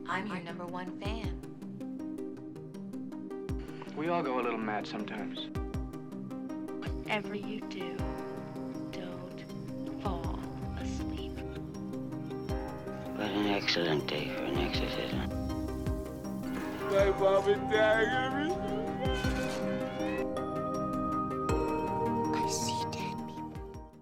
I'm your number one fan. We all go a little mad sometimes. Whatever you do, don't fall asleep. What an excellent day for an exorcism. My mom and dad are gonna be... I see dead people.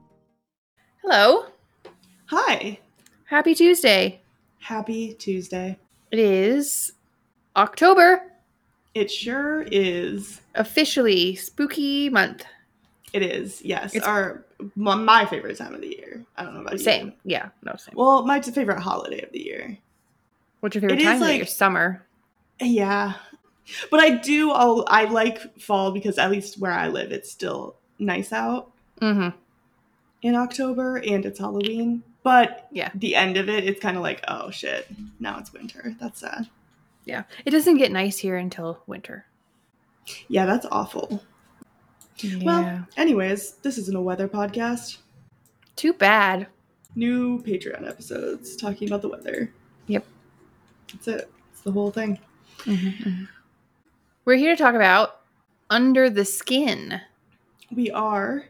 Hello. Hi. Happy Tuesday. Happy Tuesday. It is October. It sure is. Officially spooky month. It is, yes. It's My favorite time of the year. I don't know about you. Same. Yeah, no, same. Well, my favorite holiday of the year. What's your favorite It time is of the like- year? Summer. Yeah. But I like fall because at least where I live, it's still nice out Mm-hmm. in October and it's Halloween. But Yeah. the end of it, it's kind of like, oh shit, now it's winter. That's sad. Yeah. It doesn't get nice here until winter. Yeah, that's awful. Yeah. Well, anyways, this isn't a weather podcast. Too bad. New Patreon episodes talking about the weather. Yep. That's it. It's the whole thing. Mm-hmm. We're here to talk about Under the Skin. We are.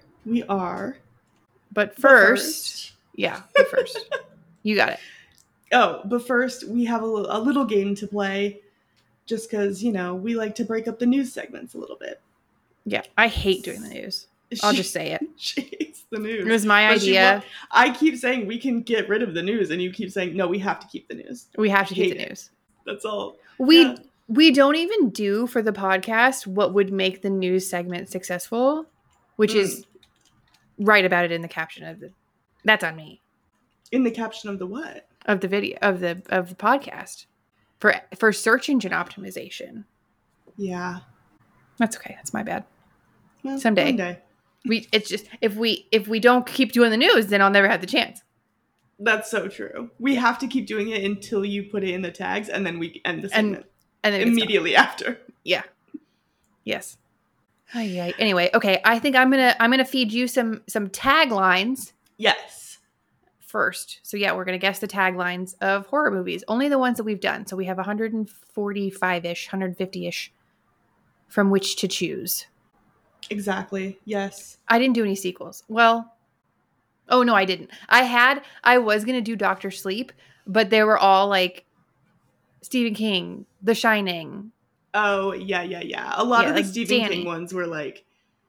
But first. Yeah, but first. You got it. Oh, but first, we have a little game to play just because, we like to break up the news segments a little bit. Yeah. I hate doing the news. I'll just say it. She hates the news. It was my But idea. I keep saying we can get rid of the news, and you keep saying, no, we have to keep the news. We have to keep Hate the it. news. That's all. We don't even do for the podcast what would make the news segment successful, which is write about it in the caption of the. That's on me. In the caption of the what? Of the video of the podcast for search engine optimization. Yeah. That's okay. That's my bad. Well, Someday. One day. It's just if we don't keep doing the news, then I'll never have the chance. That's so true. We have to keep doing it until you put it in the tags, and then we end the segment And then immediately after. Yeah. Yes. Ay. Anyway, okay. I think I'm gonna feed you some taglines Yes. first. So yeah, we're gonna guess the taglines of horror movies. Only the ones that we've done. So we have 145-ish, 150-ish from which to choose. Exactly. Yes. I didn't do any sequels. Well, oh no, I didn't. I was gonna do Dr. Sleep, but they were all like Stephen King, The Shining. Oh, yeah. A lot of the like Stephen Danny. King ones were like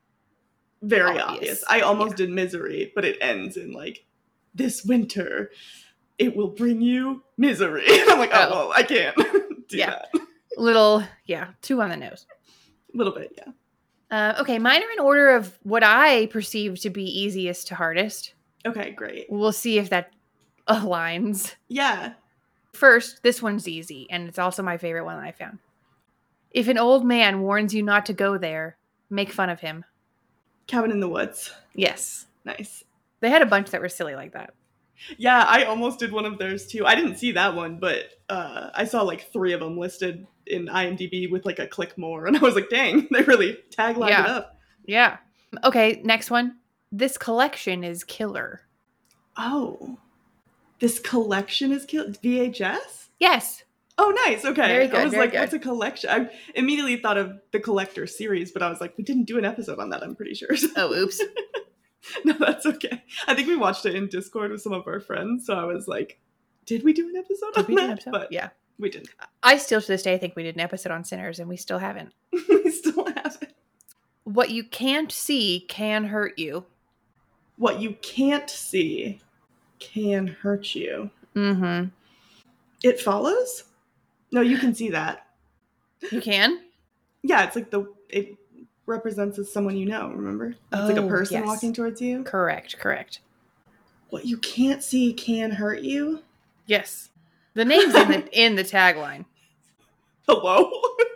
very obvious. I almost did Misery, but it ends in like, this winter, it will bring you misery. And I'm like, oh, well, I can't do that. Little, two on the nose. A little bit, yeah. Okay, mine are in order of what I perceive to be easiest to hardest. Okay, great. We'll see if that aligns. Yeah. First, this one's easy, and it's also my favorite one that I found. If an old man warns you not to go there, make fun of him. Cabin in the Woods. Yes. Nice. They had a bunch that were silly like that. Yeah, I almost did one of theirs too. I didn't see that one, but I saw like 3 of them listed in IMDb with like a click more, and I was like, dang, they really taglined it up. Yeah. Okay, next one. This collection is killer. Oh. This collection is VHS? Yes. Oh, nice. Okay. Very good, I was very like, good. what's a collection? I immediately thought of the Collector series, but I was like, we didn't do an episode on that, I'm pretty sure. Oh, oops. No, that's okay. I think we watched it in Discord with some of our friends, so I was like, did we do an episode on that? But yeah. We didn't. I still to this day think we did an episode on Sinners, and we still haven't. We still haven't. What you can't see can hurt you. What you can't see can hurt you. Mm-hmm. It Follows? No, you can see that. You can? Yeah, it's like it represents as someone you know, remember? It's like a person yes. walking towards you. Correct. What you can't see can hurt you? Yes. The name's in the tagline. Hello?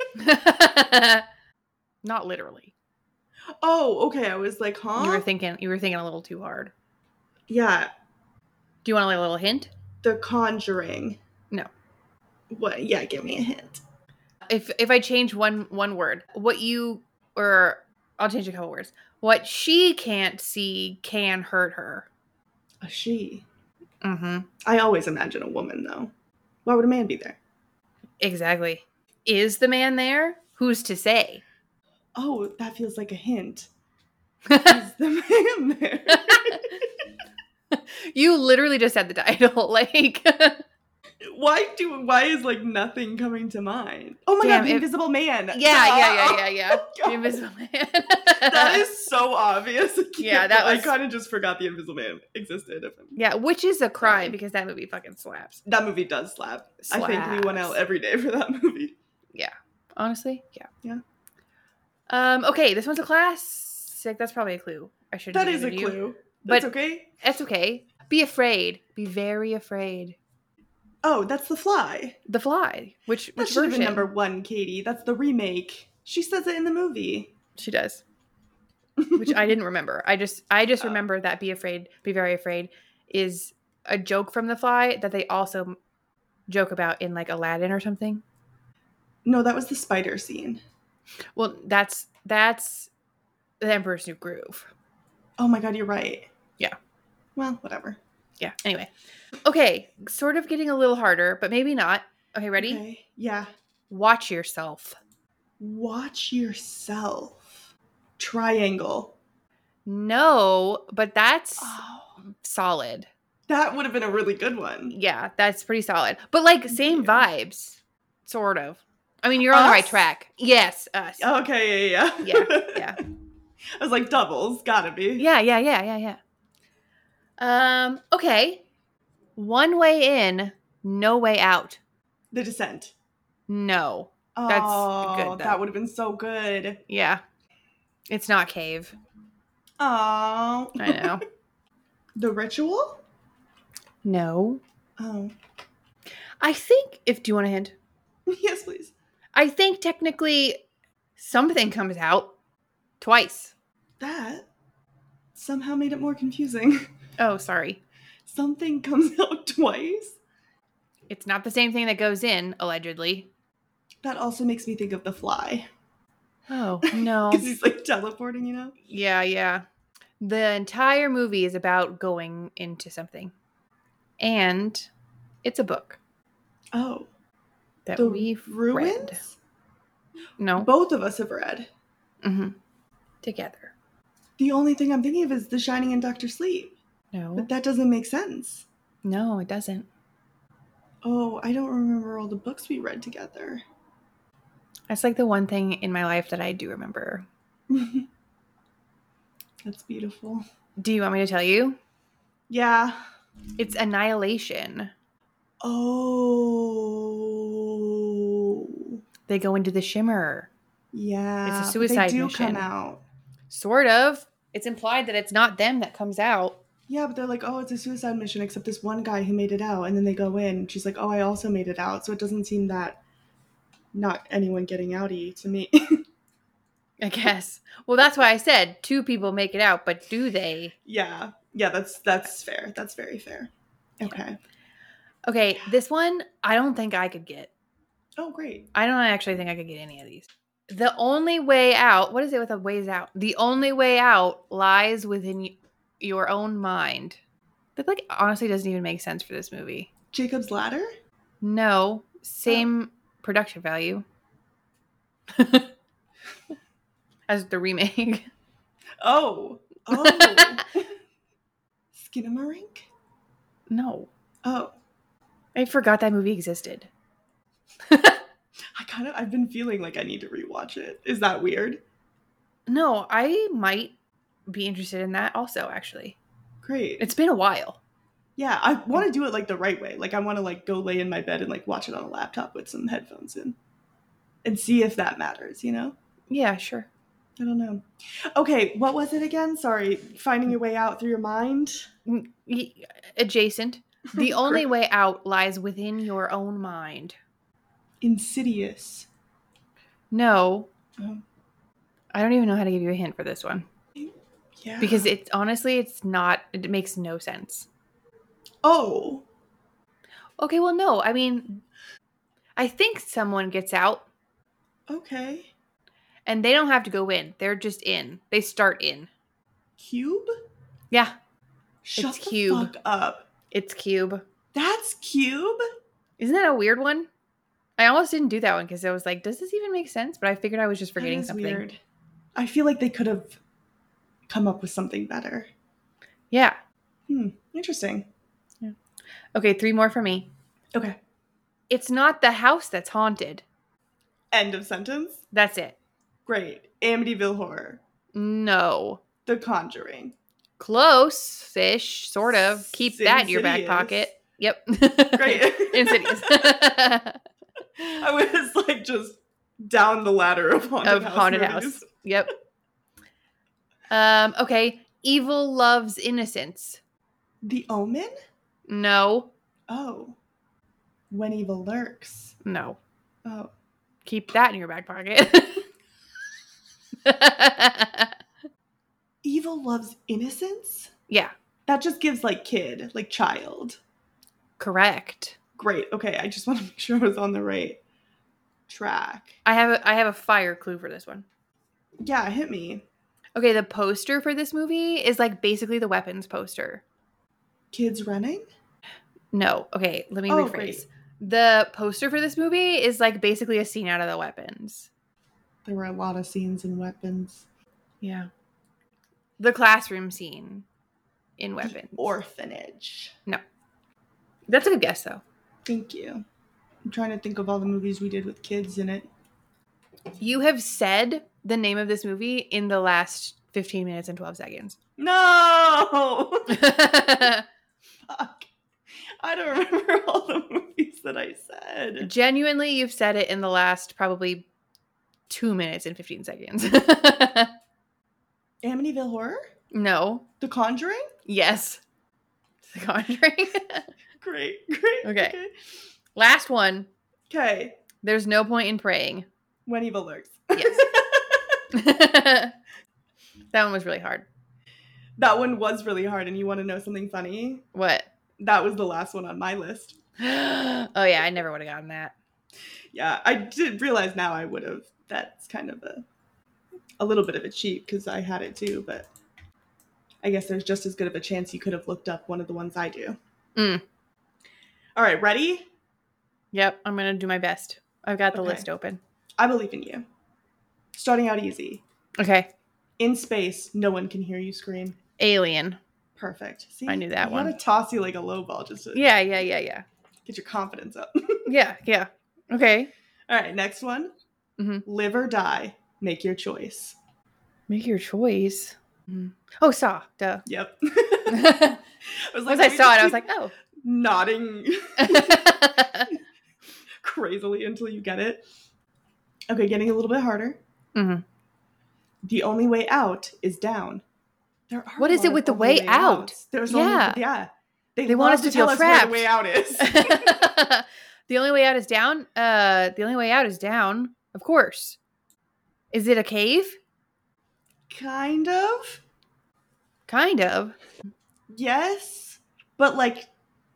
Not literally. Oh, okay. I was like, huh? You were thinking a little too hard. Yeah. Do you want a little hint? The Conjuring. No. What? Yeah, give me a hint. If I change one word, I'll change a couple words. What she can't see can hurt her. A she. Mm-hmm. I always imagine a woman, though. Why would a man be there? Exactly. Is the man there? Who's to say? Oh, that feels like a hint. Is the man there? You literally just said the title. Like, Why is like nothing coming to mind? Oh my Damn, god, the it- Invisible Man. yeah. Oh, God. The Invisible Man. That is so obvious. Yeah, that I was- kind of just forgot the Invisible Man existed. Yeah, which is a crime because that movie fucking slaps. That movie does slap. I thank Lee Slaps. Winnell every day for that movie. Honestly, yeah. Yeah. Okay, this one's a classic. That's probably a clue. I should. That is a clue. That's okay. That's okay. Be afraid. Be very afraid. Oh, that's The Fly. The Fly. Which That should have version? been number 1, Katie. That's the remake. She says it in the movie. She does. Which I didn't remember. I just remember that Be Afraid, Be Very Afraid is a joke from The Fly that they also joke about in like Aladdin or something. No, that was the spider scene. Well, that's The Emperor's New Groove. Oh my god, you're right. Yeah. Well, whatever. Yeah. Anyway. Okay. Sort of getting a little harder, but maybe not. Okay, ready? Okay. Yeah. Watch yourself. Watch yourself. Triangle. No, but that's Oh, solid. that would have been a really good one. Yeah, that's pretty solid. But like same vibes, sort of. I mean, you're on the right Us? track. Yes, us. Okay, yeah. Yeah. I was like, doubles, gotta be. Yeah. Okay. One way in, no way out. The Descent. No. Oh, good, though. that would have been so good. Yeah. It's not Cave. Oh. I know. The Ritual? No. Oh. I think do you want a hint? Yes, please. I think technically something comes out twice. That somehow made it more confusing. Oh, sorry. Something comes out twice? It's not the same thing that goes in, allegedly. That also makes me think of The Fly. Oh, no. Because he's like teleporting, you know? Yeah. The entire movie is about going into something. And it's a book Oh. that The we've Ruins? read. No. Both of us have read. Mm-hmm. Together. The only thing I'm thinking of is The Shining and Dr. Sleep. No. But that doesn't make sense. No, it doesn't. Oh, I don't remember all the books we read together. That's like the one thing in my life that I do remember. That's beautiful. Do you want me to tell you? Yeah. It's Annihilation. Oh. They go into the Shimmer. Yeah. It's a suicide but they do mission. come out. Sort of. It's implied that it's not them that comes out. Yeah, but they're like, oh, it's a suicide mission, except this one guy who made it out. And then they go in. She's like, oh, I also made it out. So it doesn't seem that not anyone getting outy to me. I guess. Well, that's why I said 2 people make it out, but do they? Yeah, that's fair. That's very fair. Okay. Okay, this one I don't think I could get. Oh, great. I don't actually think I could get any of these. The only way out, what is it with the ways out? The only way out lies within your own mind. That like honestly doesn't even make sense for this movie. Jacob's Ladder? No, same production value as the remake. Oh. Skinamarink? No, Oh. I forgot that movie existed. I've been feeling like I need to rewatch it. Is that weird? No, I might be interested in that also, actually. Great. It's been a while. Yeah, I want to do it like the right way. Like I want to like go lay in my bed and like watch it on a laptop with some headphones in and see if that matters, you know? Yeah, sure. I don't know. Okay, what was it again? Sorry, finding your way out through your mind? Adjacent. The only way out lies within your own mind. Insidious. No. Oh. I don't even know how to give you a hint for this one. Yeah. Because it makes no sense. Oh. Okay, well, no. I mean, I think someone gets out Okay. and they don't have to go in. They're just in. They start in. Cube? Yeah, Shut It's the Cube. fuck up. it's Cube. That's Cube? Isn't that a weird one? I almost didn't do that one because I was like, does this even make sense? But I figured I was just forgetting That is something. weird. I feel like they could have come up with something better. Yeah. Interesting. Okay, 3 more for me. Okay. It's not the house that's haunted. End of sentence. That's it. Great. Amityville Horror. No. The Conjuring. Close-ish, sort of. Keep that in your back Insidious. pocket. Yep. Great. Insidious. I was like just down the ladder of haunted house movies. Yep. Okay. Evil Loves Innocence. The Omen? No. Oh. When Evil Lurks. No. Oh. Keep that in your back pocket. Evil Loves Innocence? Yeah. That just gives like kid, like child. Correct. Great. Okay, I just want to make sure I was on the right track. I have a fire clue for this one. Yeah, hit me. Okay, the poster for this movie is like basically the Weapons poster. Kids running? No. Okay, let me Oh, rephrase. great. The poster for this movie is like basically a scene out of the Weapons. There were a lot of scenes in Weapons. Yeah. The classroom scene in Weapons. The Orphanage. No. That's a good guess though. Thank you. I'm trying to think of all the movies we did with kids in it. You have said the name of this movie in the last 15 minutes and 12 seconds. No! Fuck. I don't remember all the movies that I said. Genuinely, you've said it in the last probably 2 minutes and 15 seconds. Amityville Horror? No. The Conjuring? Yes. The Conjuring. Great. Okay. Last one. Okay. There's no point in praying. When Evil Lurks. Yes. That one was really hard. That one was really hard, and you want to know something funny? What? That was the last one on my list. Oh yeah, I never would have gotten that. Yeah, I did realize now I would have. That's kind of a little bit of a cheat because I had it too, but I guess there's just as good of a chance you could have looked up one of the ones I do. All right, ready? Yep, I'm going to do my best. I've got the Okay. list open. I believe in you. Starting out easy. Okay. In space, no one can hear you scream. Alien. Perfect. See, I knew that one. I want to toss you like a low ball just to Yeah. get your confidence up. Yeah. Okay. All right, next one. Mhm. Live or die. Make your choice. Make your choice. Oh, Saw. Duh. Yep. Once I saw it, I was like, oh. nodding crazily until you get it. Okay, getting a little bit harder. Mm-hmm. The only way out is down. There are What a is lot it of with the only way out? outs. There's Yeah. only, yeah. They want us to tell feel us where trapped. the way out is. The only way out is down? The only way out is down. Of course. Is it a cave? Kind of. Kind of. Yes. But like,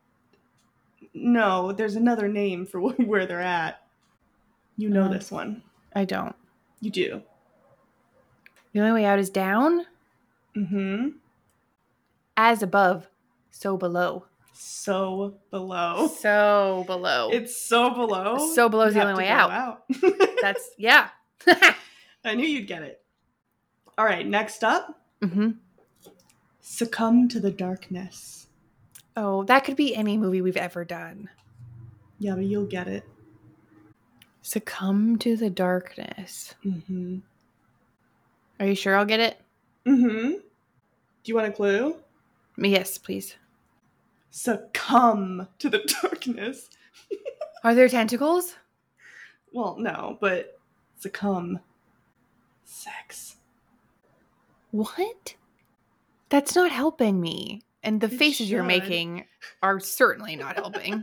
no, there's another name for where they're at. You know this one. I don't. You do. The only way out is down? Mm-hmm. As above, so below. So below. So below. It's so below. So below is You the have only to way go out. That's, yeah. I knew you'd get it. All right, next up. Mm-hmm. Succumb to the darkness. Oh, that could be any movie we've ever done. Yeah, but you'll get it. Succumb to the darkness. Mm-hmm. Are you sure I'll get it? Mm-hmm. Do you want a clue? Yes, please. Succumb to the darkness. Are there tentacles? Well, no, but succumb. Sex. What? That's not helping me. And the It faces you're should. making are certainly not helping.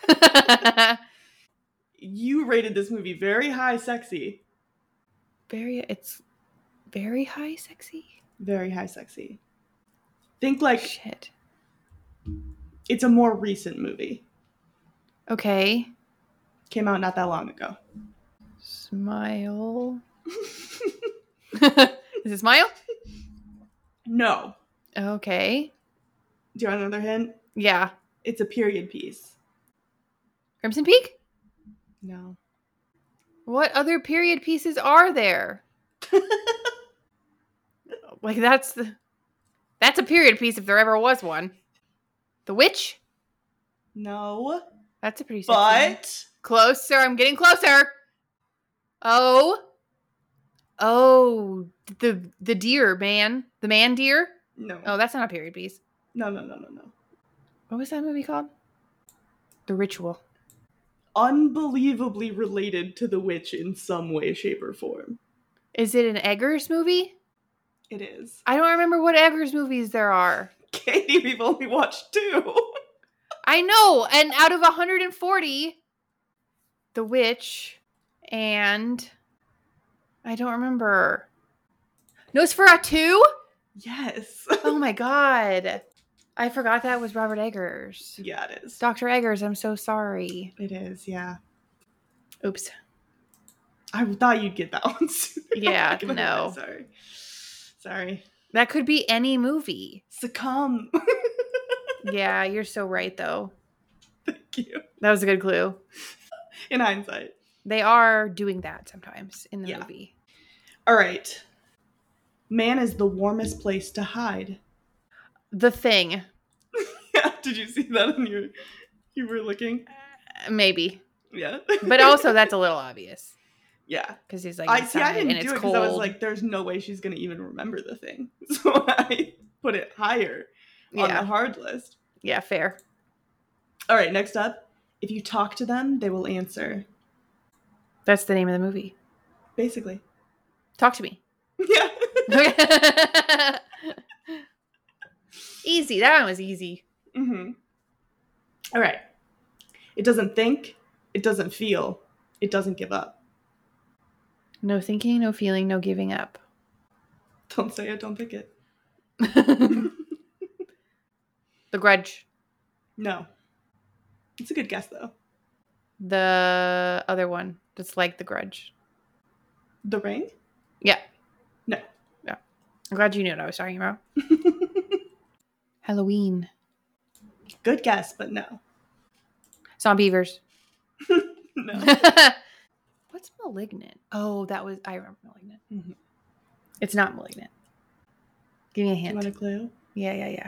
You rated this movie very high sexy. It's very high sexy. Very high sexy. Think like Shit. it's a more recent movie. Okay. Came out not that long ago. Smile. Is it Smile? No. Okay. Do you want another hint? Yeah. It's a period piece. Crimson Peak? No. What other period pieces are there? Like that's a period piece if there ever was one. The Witch? No. That's a pretty sexy one. But Closer. I'm getting closer. Oh, the deer man. The man deer? no. Oh, that's not a period piece. No. What was that movie called? The Ritual. Unbelievably related to The Witch in some way, shape, or form. Is it an Eggers movie? It is. I don't remember what Eggers movies there are. Katie, we've only watched 2. I know, and out of 140, The Witch, and I don't remember. Nosferatu? Yes. Oh my god. I forgot that was Robert Eggers. Yeah, it is. Dr. Eggers, I'm so sorry. It is, yeah. Oops. I thought you'd get that one sooner. Yeah, Like, no. Sorry. That could be any movie. Succumb. Yeah, you're so right, though. Thank you. That was a good clue. In hindsight. They are doing that sometimes in the movie. All right. Man is the warmest place to hide. The Thing. Yeah, did you see that in you were looking? Maybe. Yeah. But also, that's a little obvious. Yeah. Because he's like, I inside didn't and it's do it cold. because I was like, there's no way she's going to even remember The Thing. So I put it higher on the hard list. Yeah, fair. All right, next up. If you talk to them, they will answer. That's the name of the movie. Basically. Talk to me. Yeah. Easy. That one was easy. Mm-hmm. All right. It doesn't think. It doesn't feel. It doesn't give up. No thinking, no feeling, no giving up. Don't say it. Don't pick it. The Grudge. No. It's a good guess, though. The other one that's like The Grudge. The Ring? Yeah. No. Yeah. I'm glad you knew what I was talking about. Halloween. Good guess, but no. Zombievers. No. What's Malignant? Oh, I remember Malignant. Mm-hmm. It's not Malignant. Give me a Do you hint. want a clue? Yeah.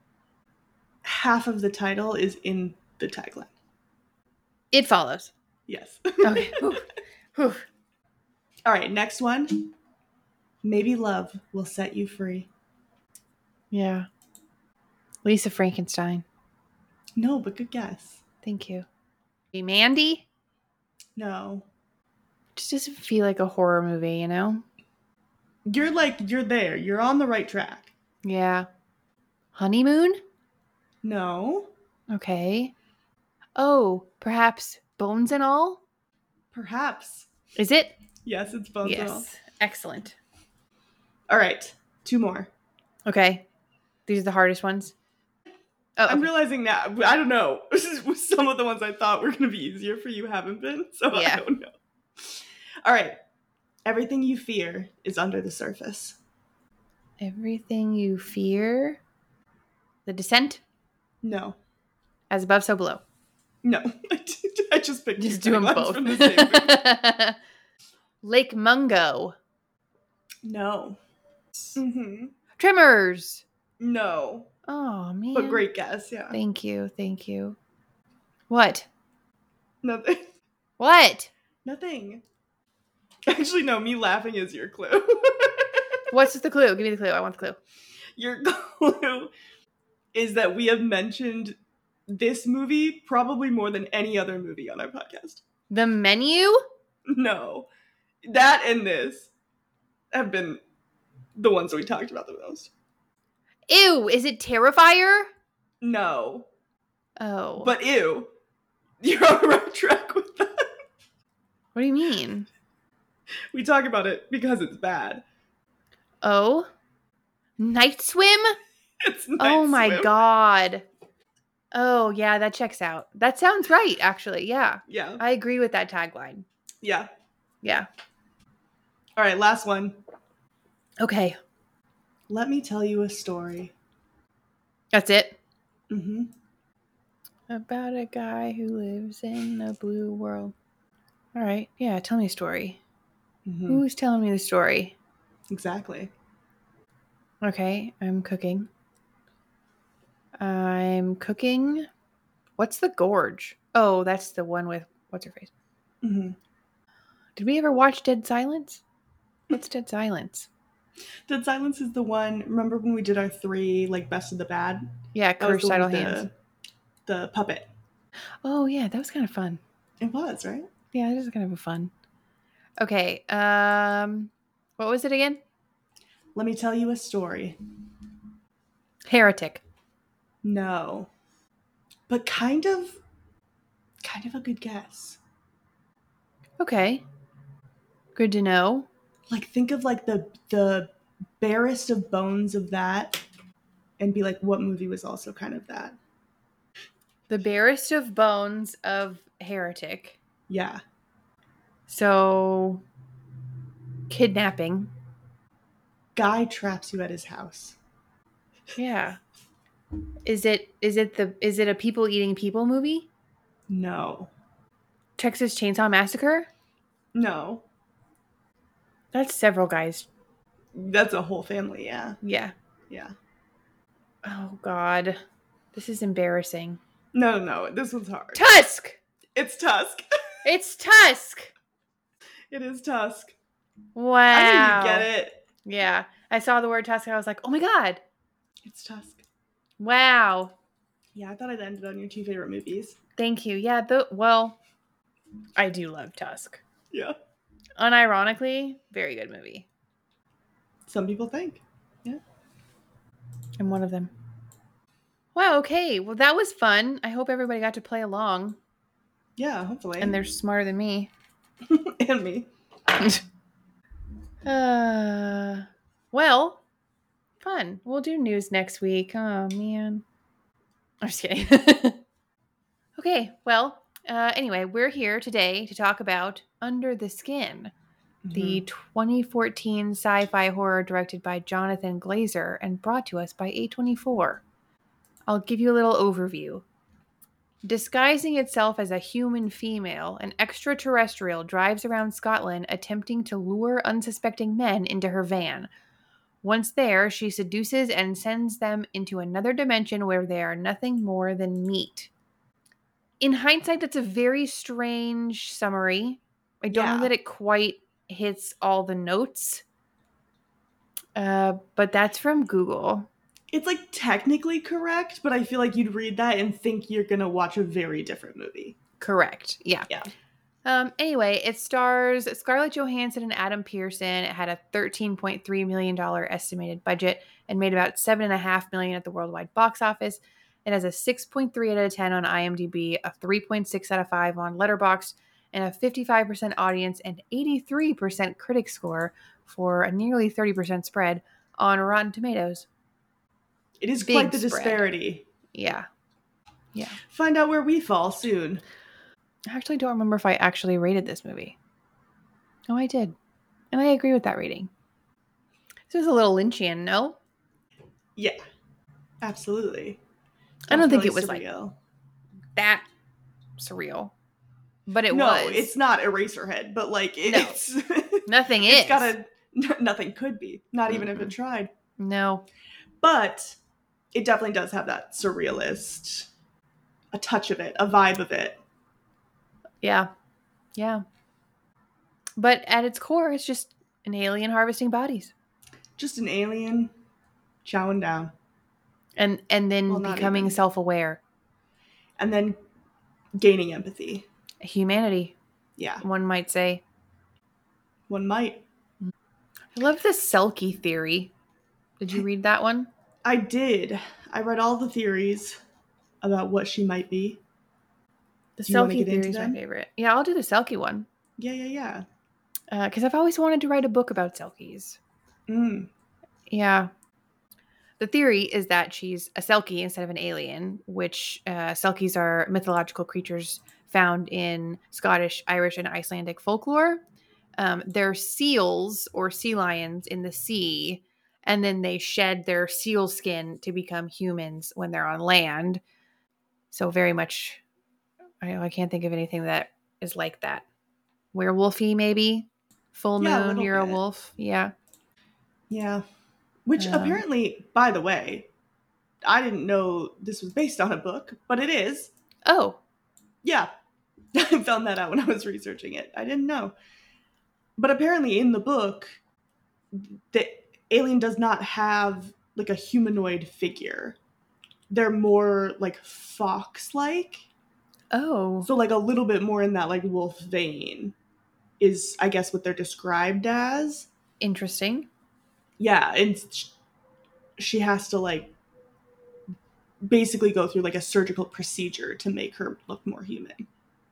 Half of the title is in the tagline. It Follows. Yes. Okay. Whew. All right, next one. Maybe love will set you free. Yeah. Lisa Frankenstein. No, but good guess. Thank you. Hey, Mandy? No. Just doesn't feel like a horror movie, you know? You're there. You're on the right track. Yeah. Honeymoon? No. Okay. Oh, perhaps Bones and All? Perhaps. Is it? Yes, it's Bones and All. Yes. Excellent. All right, 2 more. Okay. These are the hardest ones. Oh, I'm okay. realizing now. I don't know. Some of the ones I thought were going to be easier for you haven't been, so Yeah. I don't know. All right. Everything you fear is under the surface. Everything you fear. The Descent. No. As Above, So Below. No. I just picked Just two do them taglines both. from the same movie. Lake Mungo. No. Mm-hmm. Tremors. No. Oh, man. But great guess, yeah. Thank you. What? Nothing. What? Nothing. Actually, no, me laughing is your clue. What's the clue? Give me the clue. I want the clue. Your clue is that we have mentioned this movie probably more than any other movie on our podcast. The Menu? No. That and this have been the ones that we talked about the most. Ew, is it Terrifier? No. Oh. But ew. You're on the right track with that. What do you mean? We talk about it because it's bad. Oh? Night Swim? It's Night Oh my Swim. god. Oh, yeah, that checks out. That sounds right, actually. Yeah. Yeah. I agree with that tagline. Yeah. Yeah. All right, last one. Okay. Let me tell you a story. That's it. Mm-hmm. About a guy who lives in a blue world. All right. Yeah, tell me a story. Mhm. Who's telling me the story? Exactly. Okay, I'm cooking. What's the Gorge? Oh, that's the one with what's her face? Hmm. Did we ever watch Dead Silence? What's Dead Silence? Dead Silence is the one. Remember when we did our 3 like best of the bad? Yeah, That was Courage the one Idle with Hands. the puppet. Oh yeah, that was kind of fun. It was, right? Yeah, it is kind of a fun. Okay, what was it again? Let me tell you a story. Heretic. No. But kind of a good guess. Okay. Good to know. Like think of like the barest of bones of that and be like, what movie was also kind of that? The barest of bones of Heretic. Yeah. So, kidnapping. Guy traps you at his house. Yeah. Is it a people eating people movie? No. Texas Chainsaw Massacre? No. That's several guys. That's a whole family, yeah. Yeah. Yeah. Oh God. This is embarrassing. No. This one's hard. Tusk! It's Tusk. It's Tusk! It is Tusk. Wow. I knew you'd get it. Yeah. I saw the word Tusk and I was like, oh my God. It's Tusk. Wow. Yeah, I thought I'd ended on your 2 favorite movies. Thank you. Yeah, I do love Tusk. Yeah. Unironically, very good movie. Some people think. Yeah. I'm one of them. Wow, okay. Well, that was fun. I hope everybody got to play along. Yeah, hopefully. And they're smarter than me. And me. Well, fun. We'll do news next week. Oh, man. I'm just kidding. Okay, well, anyway, we're here today to talk about Under the Skin, the 2014 sci-fi horror directed by Jonathan Glazer and brought to us by A24. I'll give you a little overview. Disguising itself as a human female, an extraterrestrial drives around Scotland attempting to lure unsuspecting men into her van. Once there, she seduces and sends them into another dimension where they are nothing more than meat. In hindsight, that's a very strange summary. I don't know that it quite hits all the notes. But that's from Google. It's like technically correct, but I feel like you'd read that and think you're going to watch a very different movie. Correct. Yeah. Anyway, it stars Scarlett Johansson and Adam Pearson. It had a $13.3 million estimated budget and made about $7.5 million at the worldwide box office. It has a 6.3 out of 10 on IMDb, a 3.6 out of 5 on Letterboxd, and a 55% audience and 83% critic score for a nearly 30% spread on Rotten Tomatoes. It is Big quite the spread. disparity. Yeah. Find out where we fall soon. I actually don't remember if I actually rated this movie. Oh, I did. And I agree with that rating. This was a little Lynchian, no? Yeah. Absolutely. I don't think Definitely it was surreal. like that surreal. But it no, was. it's not Eraserhead, but like it's nothing it's is. nothing could be. Not even if it tried. No. But it definitely does have that surrealist, a touch of it, a vibe of it. Yeah. But at its core, it's just an alien harvesting bodies. Just an alien chowing down. And then becoming self-aware. And then gaining empathy. Humanity. Yeah. One might say. One might. I love the Selkie theory. Did you read that one? I did. I read all the theories about what she might be. The Selkie theory is my favorite. Yeah, I'll do the Selkie one. Yeah. Because I've always wanted to write a book about Selkies. Yeah. The theory is that she's a Selkie instead of an alien, which Selkies are mythological creatures found in Scottish, Irish, and Icelandic folklore. They're seals or sea lions in the sea, and then they shed their seal skin to become humans when they're on land. So very much, I can't think of anything that is like that. werewolfy, maybe. Full Yeah, a moon, little you're a bit. wolf. Yeah. Yeah. Which apparently, by the way, I didn't know this was based on a book, but it is. Oh, Yeah. I found that out when I was researching it. I didn't know. But apparently in the book, the alien does not have like a humanoid figure. They're more like fox-like. oh. So like a little bit more in that like wolf vein is, I guess, what they're described as. Interesting. Yeah, and she has to like basically go through like a surgical procedure to make her look more human.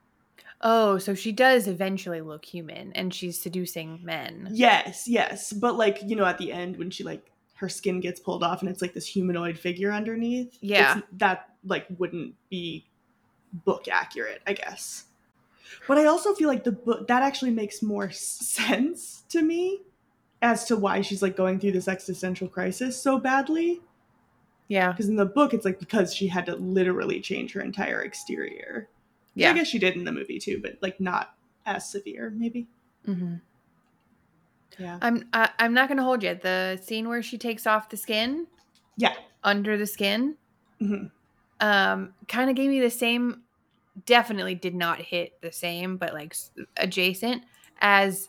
Oh, so she does eventually look human, and she's seducing men. Yes. But like, you know, at the end when she like her skin gets pulled off and it's like this humanoid figure underneath. Yeah. That like wouldn't be book accurate, I guess. But I also feel like the book that actually makes more sense to me as to why she's like going through this existential crisis so badly. Yeah. Because in the book it's like because she had to literally change her entire exterior. Yeah. I guess she did in the movie too, but like not as severe, maybe. Mm-hmm. Yeah. I'm not gonna hold you. The scene where she takes off the skin, Yeah. under the skin, Mm-hmm. kind of gave me the same. Definitely did not hit the same, but like adjacent as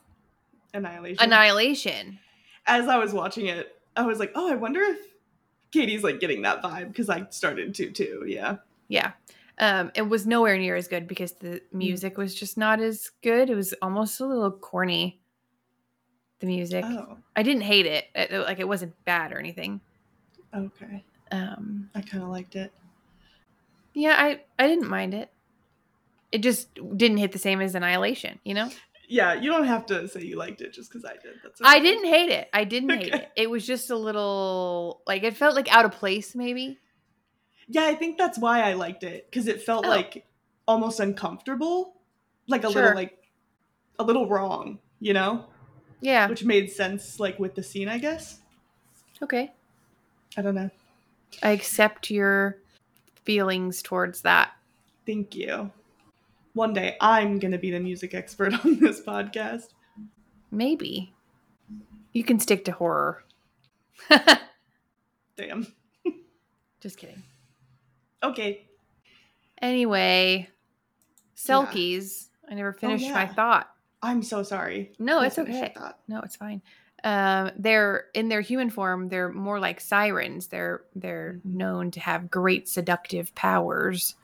Annihilation. As I was watching it, I was like, oh, I wonder if Katie's like getting that vibe because I started to too. Yeah. Yeah. It was nowhere near as good because the music was just not as good. It was almost a little corny. The music. Oh. I didn't hate it. Like it wasn't bad or anything. Okay. I kind of liked it. Yeah, I didn't mind it. It just didn't hit the same as Annihilation, you know? Yeah, you don't have to say you liked it just because I did. That's okay. I didn't hate it. I didn't hate it. It was just a little, like, it felt like out of place, maybe. Yeah, I think that's why I liked it because it felt like almost uncomfortable, like a little wrong, you know? Yeah. Which made sense, like with the scene, I guess. Okay. I don't know. I accept your feelings towards that. Thank you. One day I'm gonna be the music expert on this podcast. Maybe. You can stick to horror. Damn. Just kidding. Okay. Anyway, Selkies. I never finished my thought. I'm so sorry. No, Please it's finish your okay. thought. No, it's fine. They're in their human form. They're more like sirens. They're known to have great seductive powers.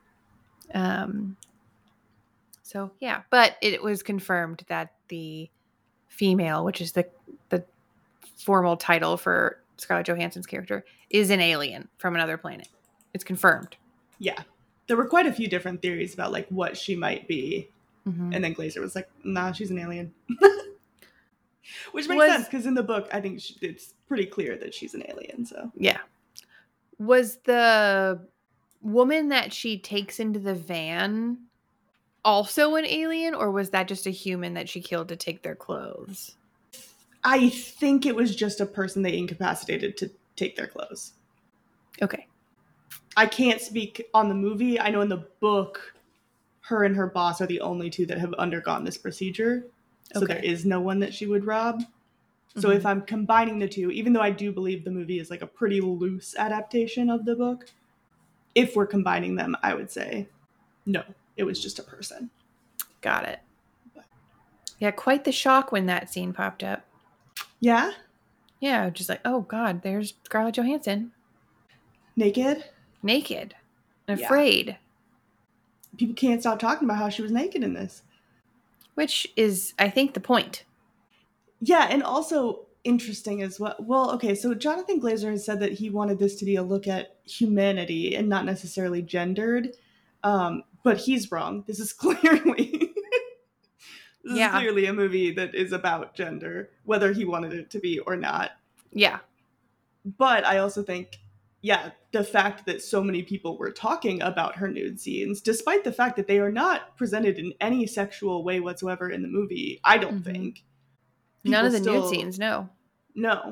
So yeah, but it was confirmed that the female, which is the formal title for Scarlett Johansson's character, is an alien from another planet. It's confirmed. Yeah. There were quite a few different theories about like what she might be. Mm-hmm. And then Glazer was like, nah, she's an alien. Which makes sense because in the book, I think it's pretty clear that she's an alien. So yeah. Was the woman that she takes into the van also an alien, or was that just a human that she killed to take their clothes? I think it was just a person they incapacitated to take their clothes. Okay. I can't speak on the movie. I know in the book, her and her boss are the only two that have undergone this procedure. So there is no one that she would rob. So if I'm combining the two, even though I do believe the movie is like a pretty loose adaptation of the book, if we're combining them, I would say no, it was just a person. Got it. Yeah, quite the shock when that scene popped up. Yeah? Yeah, just like, oh God, there's Scarlett Johansson. Naked? Naked. And Yeah. afraid. People can't stop talking about how she was naked in this. Which is, I think, the point. Yeah, and also interesting as well. Well, okay, so Jonathan Glazer has said that he wanted this to be a look at humanity and not necessarily gendered. But he's wrong. This is clearly this is clearly a movie that is about gender, whether he wanted it to be or not. Yeah. But I also think, yeah, the fact that so many people were talking about her nude scenes, despite the fact that they are not presented in any sexual way whatsoever in the movie, I don't think. None of the nude scenes, no. No.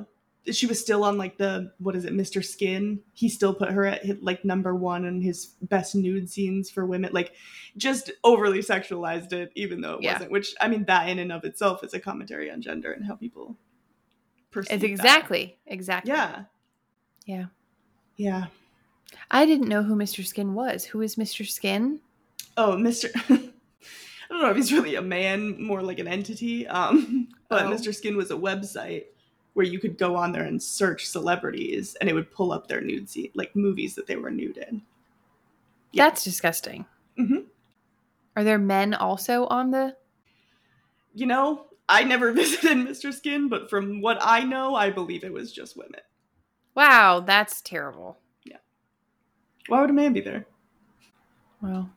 she was still on like the, what is it, Mr. Skin. He still put her at like number 1 in his best nude scenes for women. Like just overly sexualized it, even though it wasn't, which I mean, that in and of itself is a commentary on gender and how people perceive It's exactly. Yeah. Yeah. Yeah. I didn't know who Mr. Skin was. Who is Mr. Skin? Oh, Mr. I don't know if he's really a man, more like an entity. But Mr. Skin was a website where you could go on there and search celebrities, and it would pull up their nude scene, like movies that they were nude in. Yeah. That's disgusting. Mm-hmm. Are there men also on the? You know, I never visited Mr. Skin, but from what I know, I believe it was just women. Wow, that's terrible. Yeah. Why would a man be there? Well,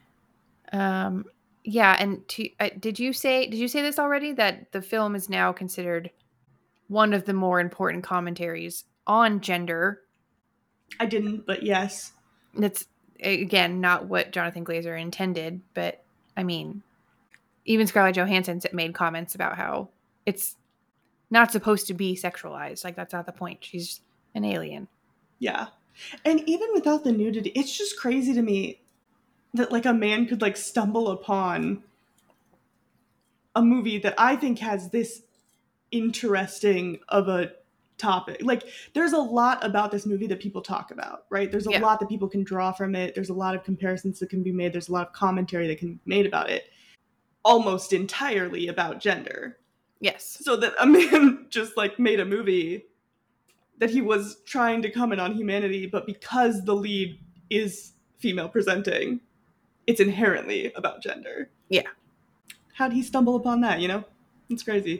yeah, and did you say this already, that the film is now considered one of the more important commentaries on gender? I didn't, but yes. That's, again, not what Jonathan Glazer intended, but I mean, even Scarlett Johansson made comments about how it's not supposed to be sexualized. Like, that's not the point. She's an alien. Yeah. And even without the nudity, it's just crazy to me that like a man could like stumble upon a movie that I think has this interesting of a topic. Like there's a lot about this movie that people talk about, right? There's a lot that people can draw from it. There's a lot of comparisons that can be made. There's a lot of commentary that can be made about it, almost entirely about gender. Yes. So that a man just like made a movie that he was trying to comment on humanity, but because the lead is female presenting, it's inherently about gender. Yeah. How'd he stumble upon that, you know? It's crazy.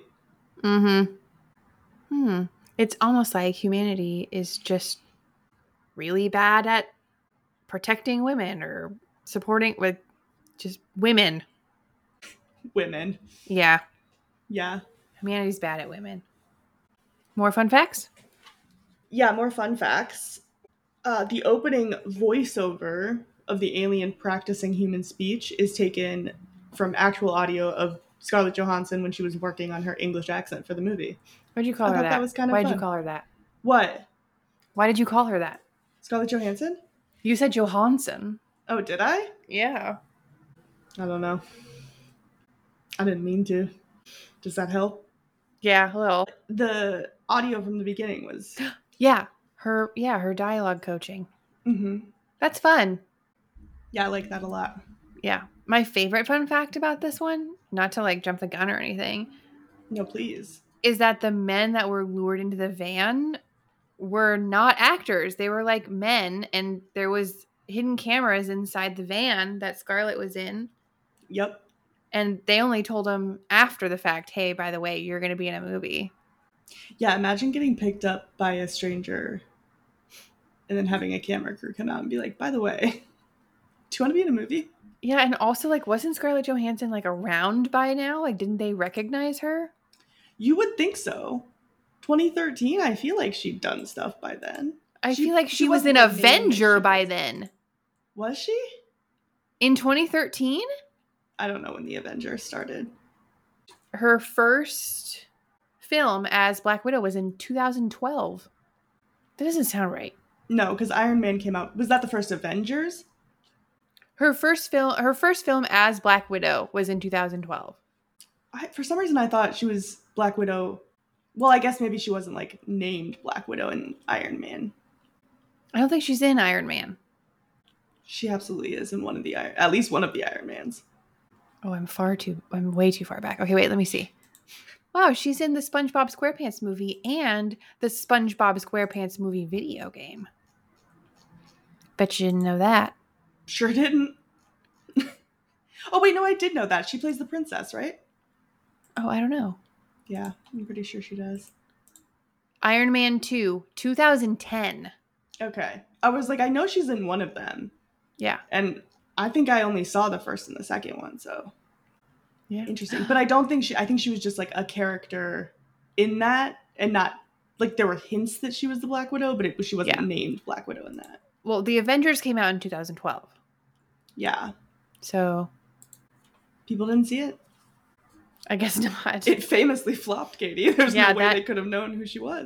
It's almost like humanity is just really bad at protecting women or supporting with just women. Women. Yeah. Yeah. Humanity's bad at women. More fun facts? Yeah, more fun facts. The opening voiceover of the alien practicing human speech is taken from actual audio of Scarlett Johansson when she was working on her English accent for the movie. Why'd you call her that? That was kind of Why fun. did you call her that? What? Why did you call her that? Scarlett Johansson? You said Johansson. Oh, did I? Yeah. I don't know. I didn't mean to. Does that help? Yeah, a little. The audio from the beginning was... Yeah. Her dialogue coaching. Mm-hmm. That's fun. Yeah, I like that a lot. Yeah. My favorite fun fact about this one, not to like jump the gun or anything. No, please. Is that the men that were lured into the van were not actors. They were like men, and there was hidden cameras inside the van that Scarlett was in. Yep. And they only told them after the fact, hey, by the way, you're going to be in a movie. Yeah, imagine getting picked up by a stranger and then having a camera crew come out and be like, by the way, do you want to be in a movie? Yeah, and also, like, wasn't Scarlett Johansson, like, around by now? Like, didn't they recognize her? You would think so. 2013, I feel like she'd done stuff by then. I feel like she was an Avenger by then. Was she? In 2013? I don't know when the Avengers started. Her first film as Black Widow was in 2012. That doesn't sound right. No, because Iron Man came out. Was that the first Avengers? Her first film as Black Widow was in 2012. For some reason, I thought she was Black Widow. Well, I guess maybe she wasn't like named Black Widow in Iron Man. I don't think she's in Iron Man. She absolutely is in at least one of the Iron Mans. Oh, I'm way too far back. Okay, wait, let me see. Wow, she's in the SpongeBob SquarePants movie and the SpongeBob SquarePants movie video game. Bet you didn't know that. Sure didn't. Oh, wait, no, I did know that. She plays the princess, right? Oh, I don't know. Yeah, I'm pretty sure she does. Iron Man 2, 2010. Okay. I was like, I know she's in one of them. Yeah. And I think I only saw the first and the second one, so. Yeah. Interesting. But I think she was just like a character in that, and not, like there were hints that she was the Black Widow, but she wasn't named Black Widow in that. Well, the Avengers came out in 2012. Yeah. So. People didn't see it. I guess not. It famously flopped, Katie. There's no way they could have known who she was.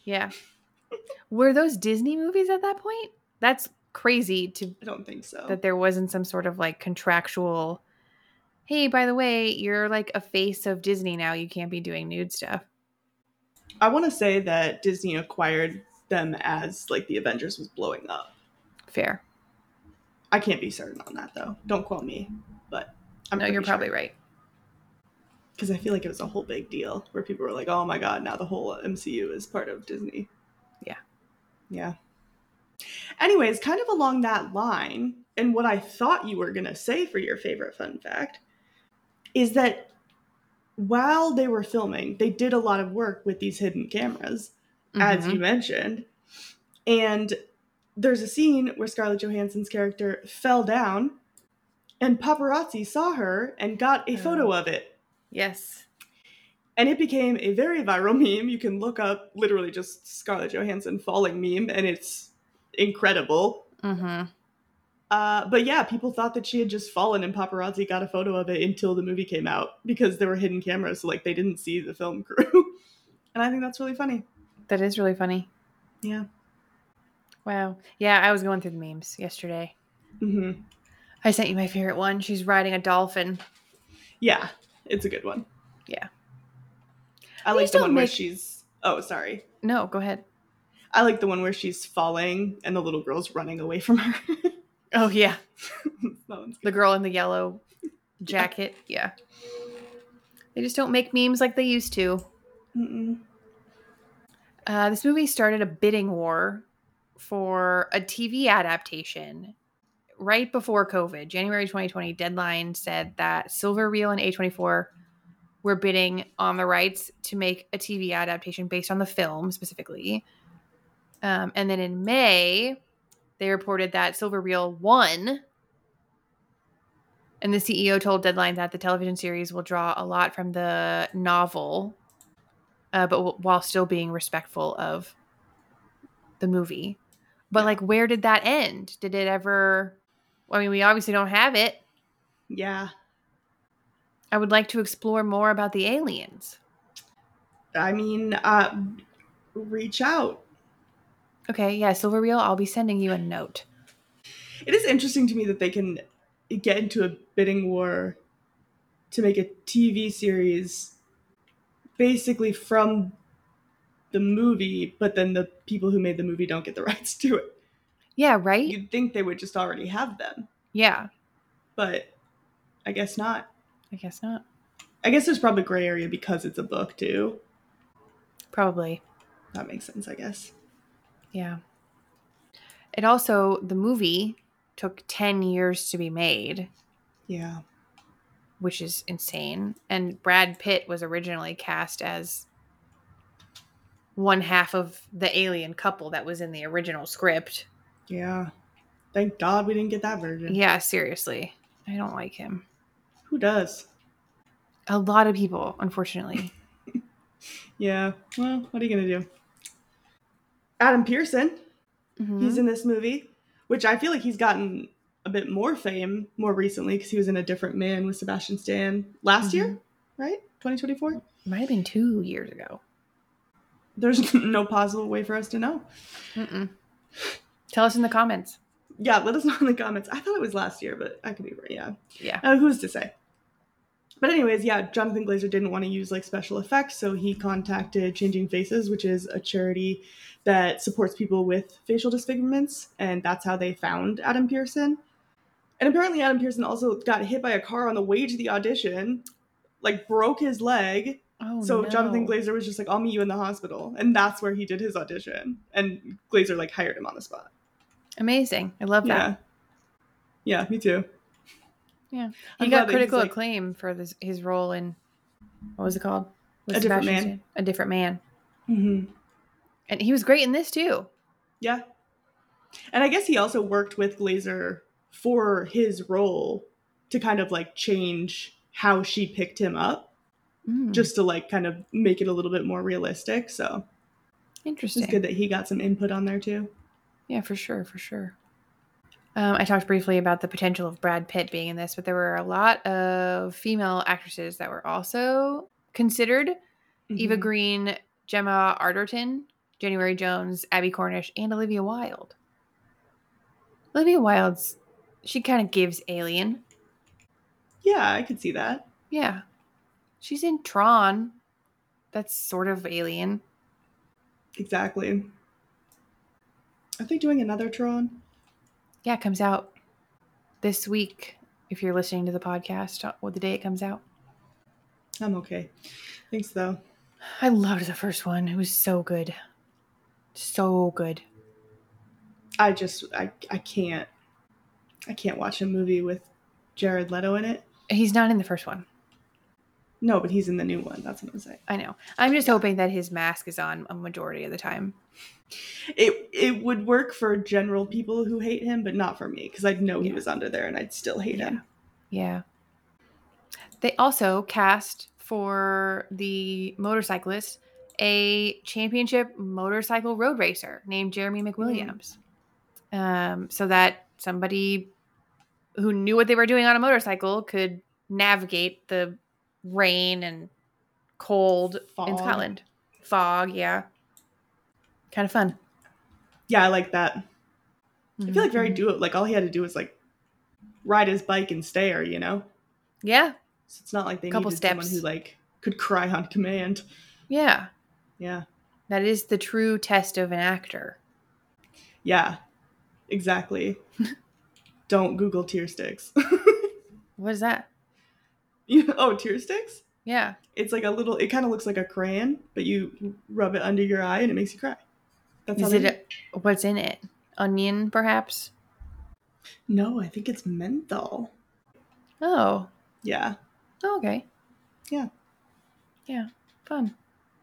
Yeah. Were those Disney movies at that point? That's crazy I don't think so. that there wasn't some sort of like contractual, hey, by the way, you're like a face of Disney now. You can't be doing nude stuff. I want to say that Disney acquired them as like the Avengers was blowing up. Fair. I can't be certain on that though. Don't quote me, but No, you're probably right. Because I feel like it was a whole big deal where people were like, oh my God, now the whole MCU is part of Disney. Yeah. Yeah. Anyways, kind of along that line, and what I thought you were going to say for your favorite fun fact is that while they were filming, they did a lot of work with these hidden cameras, as you mentioned. And there's a scene where Scarlett Johansson's character fell down and paparazzi saw her and got a photo of it. Yes. And it became a very viral meme. You can look up literally just Scarlett Johansson falling meme, and it's incredible. But yeah, people thought that she had just fallen, and paparazzi got a photo of it until the movie came out because there were hidden cameras, so like they didn't see the film crew. And I think that's really funny. That is really funny. Yeah. Wow. Yeah, I was going through the memes yesterday. I sent you my favorite one. She's riding a dolphin. Yeah, it's a good one. Yeah. I like the one where she's... Oh, sorry. No, go ahead. I like the one where she's falling and the little girl's running away from her. Oh, yeah. That one's good. The girl in the yellow jacket. Yeah. They just don't make memes like they used to. This movie started a bidding war for a TV adaptation right before COVID. January 2020, Deadline said that Silver Reel and A24 were bidding on the rights to make a TV adaptation based on the film specifically. And then in May, they reported that Silver Reel won. And the CEO told Deadline that the television series will draw a lot from the novel, but while still being respectful of the movie. But like, where did that end? Did it ever... I mean, we obviously don't have it. Yeah. I would like to explore more about the aliens. I mean, reach out. Okay, yeah, Silver Reel, I'll be sending you a note. It is interesting to me that they can get into a bidding war to make a TV series basically from the movie, but then the people who made the movie don't get the rights to it. Yeah, right? You'd think they would just already have them. Yeah. But I guess not. I guess not. I guess there's probably gray area because it's a book too. Probably. That makes sense, I guess. Yeah. It also, the movie took 10 years to be made. Yeah. Which is insane. And Brad Pitt was originally cast as one half of the alien couple that was in the original script. Yeah. Thank God we didn't get that version. Yeah, seriously. I don't like him. Who does? A lot of people, unfortunately. Yeah. Well, what are you going to do? Adam Pearson. He's in this movie, which I feel like he's gotten a bit more fame more recently because he was in A Different Man with Sebastian Stan last year, right? 2024? It might have been 2 years ago. There's no possible way for us to know. Tell us in the comments. Yeah, let us know in the comments. I thought it was last year, but I could be right. Yeah. Yeah. Who's to say? But anyways, yeah, Jonathan Glazer didn't want to use like special effects, so he contacted Changing Faces, which is a charity that supports people with facial disfigurements, and that's how they found Adam Pearson. And apparently Adam Pearson also got hit by a car on the way to the audition, like broke his leg. Oh, so no. Jonathan Glazer was just like, I'll meet you in the hospital. And that's where he did his audition. And Glazer like hired him on the spot. Amazing. I love that. Yeah, me too. Yeah. He got critical acclaim for his role in, what was it called? A Different Man. A Different Man. Mm-hmm. And he was great in this too. Yeah. And I guess he also worked with Glazer for his role to kind of like change how she picked him up. Just to like kind of make it a little bit more realistic. So interesting. It's good that he got some input on there too. Yeah, for sure. For sure. I talked briefly about the potential of Brad Pitt being in this, but there were a lot of female actresses that were also considered. Eva Green, Gemma Arterton, January Jones, Abby Cornish, and Olivia Wilde. Olivia Wilde's, she kind of gives Alien. Yeah, I could see that. Yeah. She's in Tron. That's sort of Alien. Exactly. Are they doing another Tron? Yeah, it comes out this week. If you're listening to the podcast, the day it comes out. I'm okay. Thanks, though. I loved the first one. It was so good. So good. I can't watch a movie with Jared Leto in it. He's not in the first one. No, but he's in the new one. That's what I'm saying. I know. I'm just hoping that his mask is on a majority of the time. It would work for general people who hate him, but not for me, because I'd know he was under there and I'd still hate him. Yeah. They also cast for the motorcyclist a championship motorcycle road racer named Jeremy McWilliams. So that somebody who knew what they were doing on a motorcycle could navigate the rain and cold in Scotland. Fog, yeah. Kind of fun. Yeah, I like that. Mm-hmm. I feel like very like all he had to do was like ride his bike and stare, you know? Yeah. So it's not like they needed someone who like could cry on command. Yeah. Yeah. That is the true test of an actor. Yeah. Exactly. Don't Google tear sticks. What is that? Oh, tear sticks? Yeah. It's like it kind of looks like a crayon, but you rub it under your eye and it makes you cry. That's what's in it? Onion, perhaps? No, I think it's menthol. Oh. Yeah. Oh, okay. Yeah. Yeah. Fun.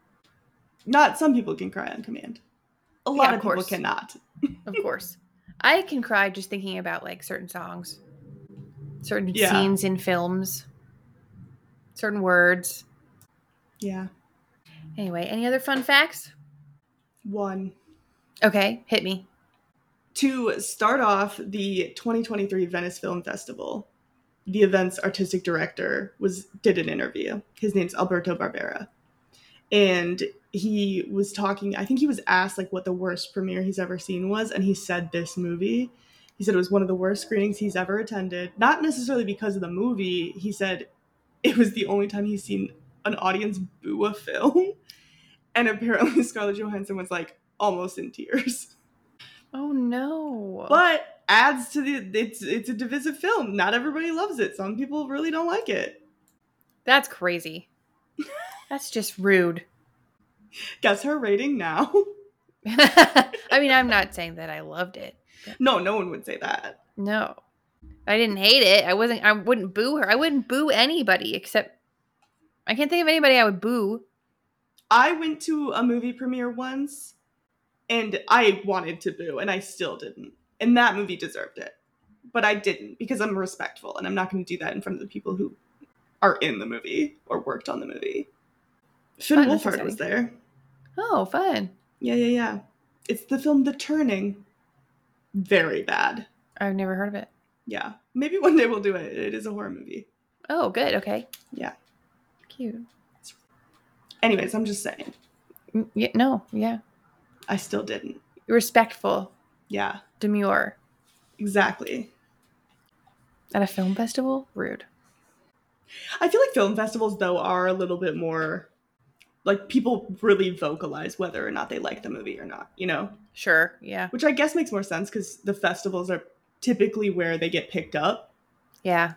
Not some people can cry on command. A lot of people cannot. Of course. I can cry just thinking about like certain songs, certain scenes in films, certain words. Yeah. Anyway, any other fun facts? One. Okay, hit me. To start off the 2023 Venice Film Festival, the event's artistic director did an interview. His name's Alberto Barbera. And he was talking, I think he was asked like what the worst premiere he's ever seen was, and he said this movie. He said it was one of the worst screenings he's ever attended. Not necessarily because of the movie. He said it was the only time he's seen an audience boo a film. And apparently Scarlett Johansson was like almost in tears. Oh no. But adds to it's a divisive film. Not everybody loves it. Some people really don't like it. That's crazy. That's just rude. Guess her rating now. I mean, I'm not saying that I loved it. No one would say that. No. I didn't hate it. I wouldn't boo her. I wouldn't boo anybody except I can't think of anybody I would boo. I went to a movie premiere once and I wanted to boo and I still didn't. And that movie deserved it. But I didn't because I'm respectful and I'm not going to do that in front of the people who are in the movie or worked on the movie. Finn Wolfhard was there. Oh, fun. Yeah. It's the film The Turning. Very bad. I've never heard of it. Yeah. Maybe one day we'll do it. It is a horror movie. Oh, good. Okay. Yeah. Cute. Anyways, I'm just saying. Yeah, no, yeah. I still didn't. Respectful. Yeah. Demure. Exactly. At a film festival? Rude. I feel like film festivals, though, are a little bit more... like, people really vocalize whether or not they like the movie or not, you know? Sure, yeah. Which I guess makes more sense, because the festivals are typically where they get picked up. Yeah.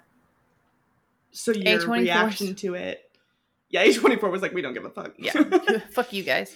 So your reaction to it... Yeah, A24 was like, we don't give a fuck. Yeah. Fuck you guys.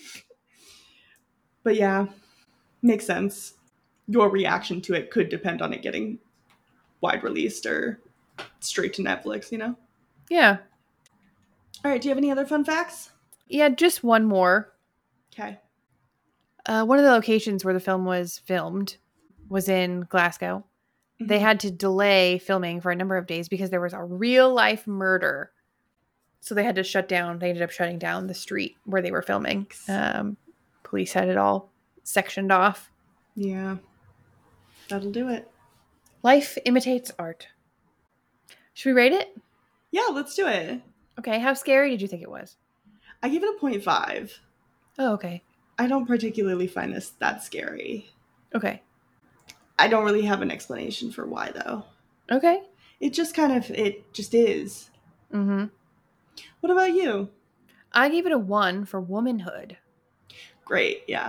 But yeah, makes sense. Your reaction to it could depend on it getting wide released or straight to Netflix, you know? Yeah. All right, do you have any other fun facts? Yeah, just one more. Okay. One of the locations where the film was filmed was in Glasgow. Mm-hmm. They had to delay filming for a number of days because there was a real life murder. So they had to shut down. They ended up shutting down the street where they were filming. Police had it all sectioned off. Yeah. That'll do it. Life imitates art. Should we rate it? Yeah, let's do it. Okay. How scary did you think it was? I gave it a 0.5. Oh, okay. I don't particularly find this that scary. Okay. I don't really have an explanation for why, though. Okay. It just is. Mm-hmm. What about you? I gave it a 1 for womanhood. Great, yeah.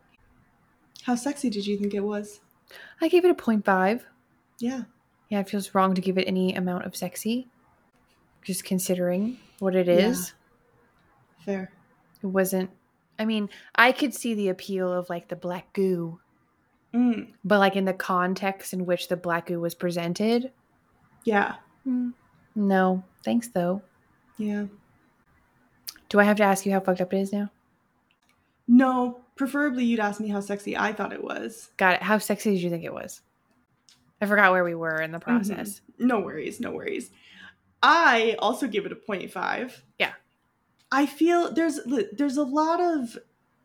How sexy did you think it was? I gave it a 0.5. Yeah. Yeah, it feels wrong to give it any amount of sexy. Just considering what it is. Yeah. Fair. It wasn't... I mean, I could see the appeal of, like, the black goo. Mm. But, like, in the context in which the black goo was presented... Yeah. No. Thanks, though. Yeah. Do I have to ask you how fucked up it is now? No. Preferably you'd ask me how sexy I thought it was. Got it. How sexy did you think it was? I forgot where we were in the process. Mm-hmm. No worries. No worries. I also give it a 0.5. Yeah. I feel there's a lot of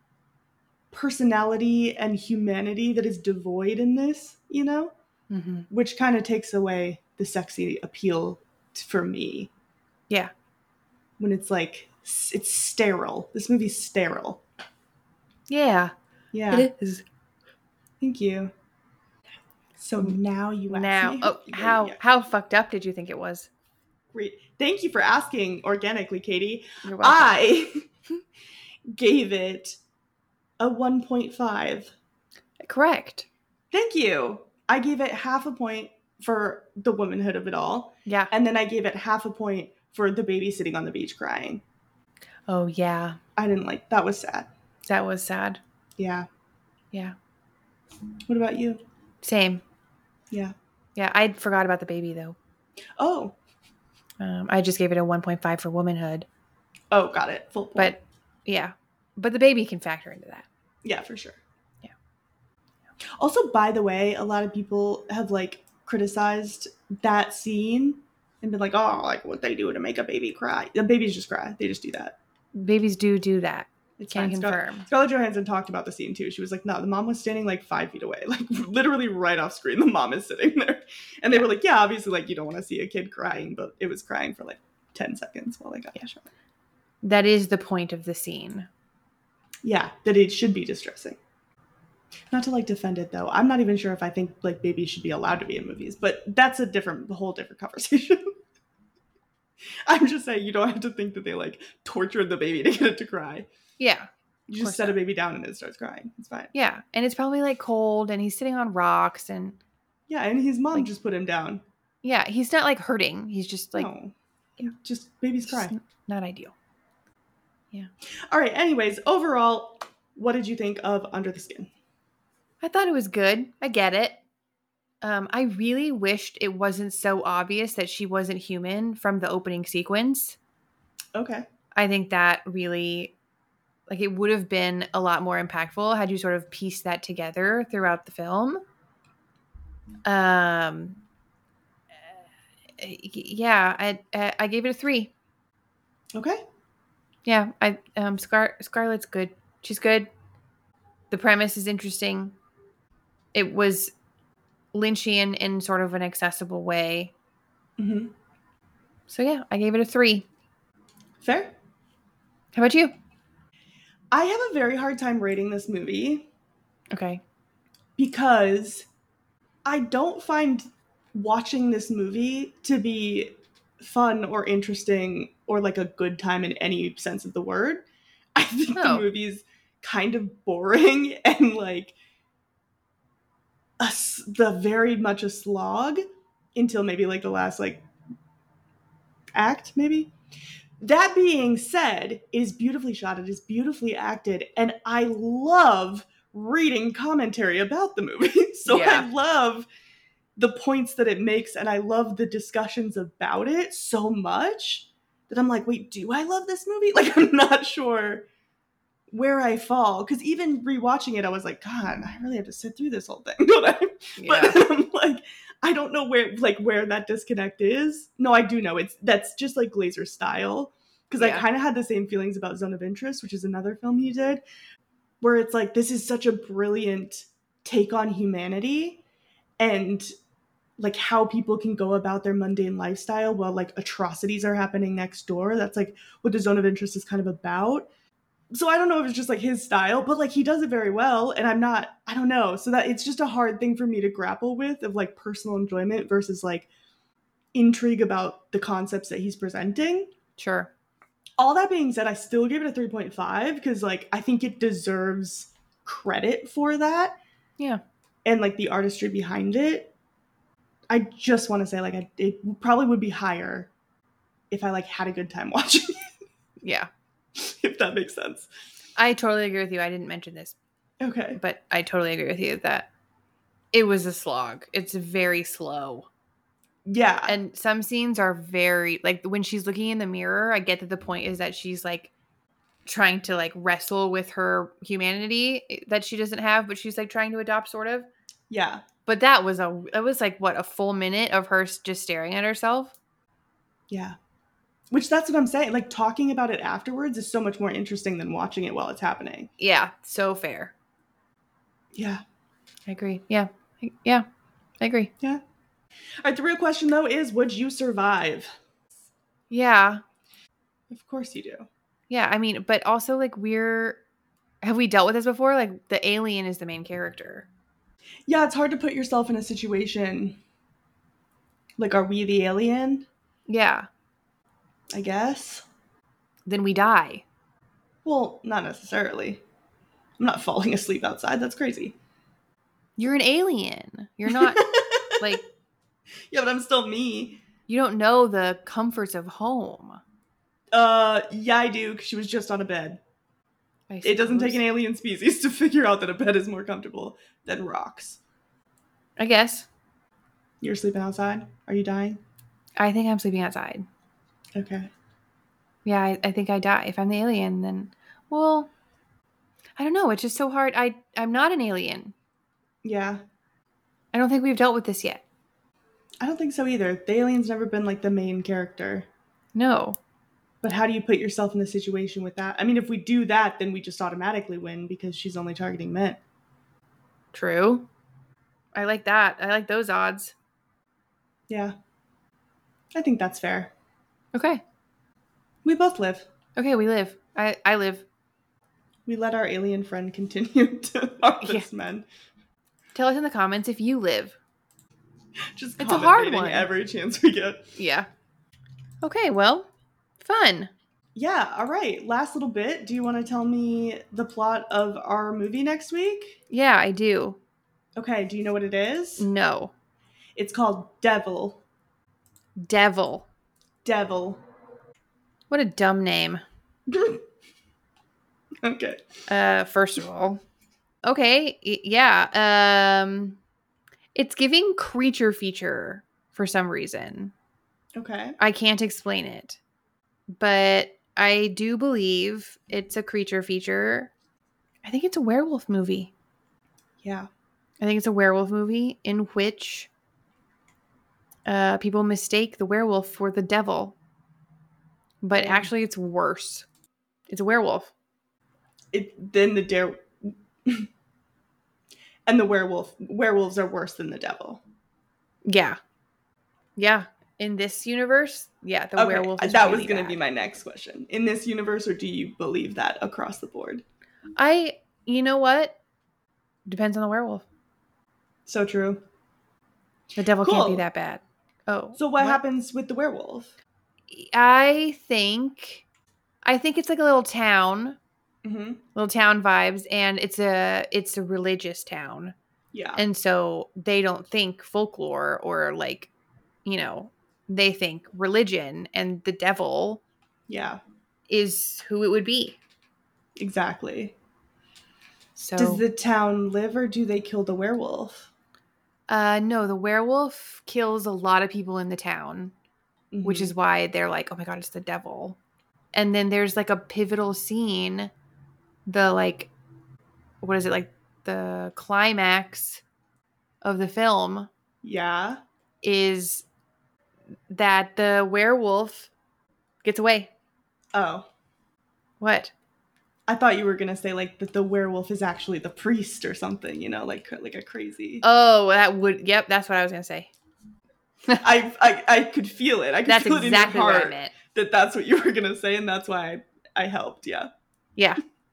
personality and humanity that is devoid in this, you know? Mm-hmm. Which kind of takes away the sexy appeal for me. Yeah. When it's like, it's sterile. This movie's sterile. Yeah. Yeah. It is. Thank you. So now you ask Now, me. how fucked up did you think it was? Great. Thank you for asking organically, Katie. You're welcome. I gave it a 1.5. Correct. Thank you. I gave it half a point for the womanhood of it all. Yeah. And then I gave it half a point for the baby sitting on the beach crying. Oh, yeah. I didn't like that. Was sad. That was sad. Yeah. Yeah. What about you? Same. Yeah. Yeah, I forgot about the baby, though. Oh. I just gave it a 1.5 for womanhood. Oh, got it. Full point. But, yeah. But the baby can factor into that. Yeah, for sure. Yeah. Also, by the way, a lot of people have, like, criticized that scene and been like, oh, like, what they do to make a baby cry. The babies just cry. They just do that. Babies do that. It's Can fine. confirm. Scarlett Johansson talked about the scene too. She was like, no, the mom was standing like 5 feet away, like literally right off screen. The mom is sitting there. And they were like, yeah, obviously, like, you don't want to see a kid crying, but it was crying for like 10 seconds while they got the shot. That is the point of the scene. Yeah, that it should be distressing. Not to like defend it though. I'm not even sure if I think like babies should be allowed to be in movies, but that's a whole different conversation. I'm just saying you don't have to think that they like tortured the baby to get it to cry. Yeah. You just set a baby down and it starts crying. It's fine. Yeah. And it's probably like cold and he's sitting on rocks and... Yeah, and his mom like, just put him down. Yeah, he's not like hurting. He's just like... No. Just babies cry. Just not ideal. Yeah. All right. Anyways, overall, what did you think of Under the Skin? I thought it was good. I get it. I really wished it wasn't so obvious that she wasn't human from the opening sequence. Okay. I think that really, like, it would have been a lot more impactful had you sort of pieced that together throughout the film. Yeah, I gave it a 3. Okay. Yeah, Scarlett's good. She's good. The premise is interesting. It was Lynchian in sort of an accessible way. Mm-hmm. So yeah, I gave it a 3. Fair. How about you? I have a very hard time rating this movie. Okay. Because I don't find watching this movie to be fun or interesting or like a good time in any sense of the word. I think the movie's kind of boring and like the very much a slog until maybe like the last like act maybe. That being said, it is beautifully shot, it is beautifully acted, and I love reading commentary about the movie. So yeah. I love the points that it makes and I love the discussions about it so much that I'm like, wait, do I love this movie? Like, I'm not sure where I fall. Because even rewatching it, I was like, God, I really have to sit through this whole thing, don't I? Yeah. But I'm like, I don't know where that disconnect is. No, I do know. That's just like Glazer's style. Because I kind of had the same feelings about Zone of Interest, which is another film he did, where it's like, this is such a brilliant take on humanity and like how people can go about their mundane lifestyle while like atrocities are happening next door. That's like what the Zone of Interest is kind of about. So I don't know if it's just like his style, but like he does it very well, and I don't know. So that it's just a hard thing for me to grapple with, of like personal enjoyment versus like intrigue about the concepts that he's presenting. Sure. All that being said, I still give it a 3.5 because like I think it deserves credit for that. Yeah. And like the artistry behind it. I just want to say like it probably would be higher if I like had a good time watching it. Yeah. If that makes sense. I totally agree with you. I didn't mention this, Okay. but I totally agree with you that it was a slog. It's very slow. Yeah. And some scenes are very, like when she's looking in the mirror, I get that the point is that she's like trying to like wrestle with her humanity that she doesn't have, but she's like trying to adopt sort of. Yeah. But that was like what, a full minute of her just staring at herself? Yeah. Which that's what I'm saying. Like talking about it afterwards is so much more interesting than watching it while it's happening. Yeah. So fair. Yeah. I agree. Yeah. I agree. Yeah. All right. The real question though is, would you survive? Yeah. Of course you do. Yeah. I mean, but also like have we dealt with this before? Like the alien is the main character. Yeah. It's hard to put yourself in a situation. Like, are we the alien? Yeah. I guess. Then we die. Well, not necessarily. I'm not falling asleep outside. That's crazy. You're an alien. You're not like, Yeah, but I'm still me. you don't know the comforts of home. Yeah, I do, because she was just on a bed. It doesn't take an alien species to figure out that a bed is more comfortable than rocks. I guess. You're sleeping outside? Are you dying? I think I'm sleeping outside. Okay. Yeah, I think I die. If I'm the alien, then, well, I don't know. It's just so hard. I'm not an alien. Yeah. I don't think we've dealt with this yet. I don't think so either. The alien's never been like the main character. No. But how do you put yourself in a situation with that? I mean, if we do that, then we just automatically win because she's only targeting men. True. I like that. I like those odds. Yeah. I think that's fair. Okay. We both live. Okay, we live. I live. We let our alien friend continue to harvest men. Tell us in the comments if you live. Just it's a hard commentating one. Every chance we get. Yeah. Okay, well, fun. Yeah, all right. Last little bit. Do you want to tell me the plot of our movie next week? Yeah, I do. Okay, do you know what it is? No. It's called Devil. Devil. Devil. What a dumb name. Okay. First of all. Okay, yeah. It's giving creature feature for some reason. Okay. I can't explain it. But I do believe it's a creature feature. I think it's a werewolf movie. Yeah. I think it's a werewolf movie in which people mistake the werewolf for the devil. But actually it's worse. It's a werewolf. And the werewolves are worse than the devil. Yeah. Yeah. In this universe, yeah, the werewolf is that really was going to bad. be my next question. In this universe, or do you believe that across the board? You know what? Depends on the werewolf. So true. The devil Cool. can't be that bad. Oh. So what happens with the werewolf? I think it's like a little town. Mm-hmm. Little town vibes, and it's a religious town. Yeah. And so they don't think folklore or like, they think religion, and the devil is who it would be. Exactly. So does the town live, or do they kill the werewolf? No, the werewolf kills a lot of people in the town, Mm-hmm. which is why they're like, oh my God, it's the devil. And then there's like a pivotal scene, the climax of the film is that the werewolf gets away. Oh. What? I thought you were going to say like that the werewolf is actually the priest or something, like a crazy. Oh, yep, that's what I was going to say. I could feel it. I could feel it in your heart what I meant. that's what you were going to say, and that's why I helped, yeah. Yeah.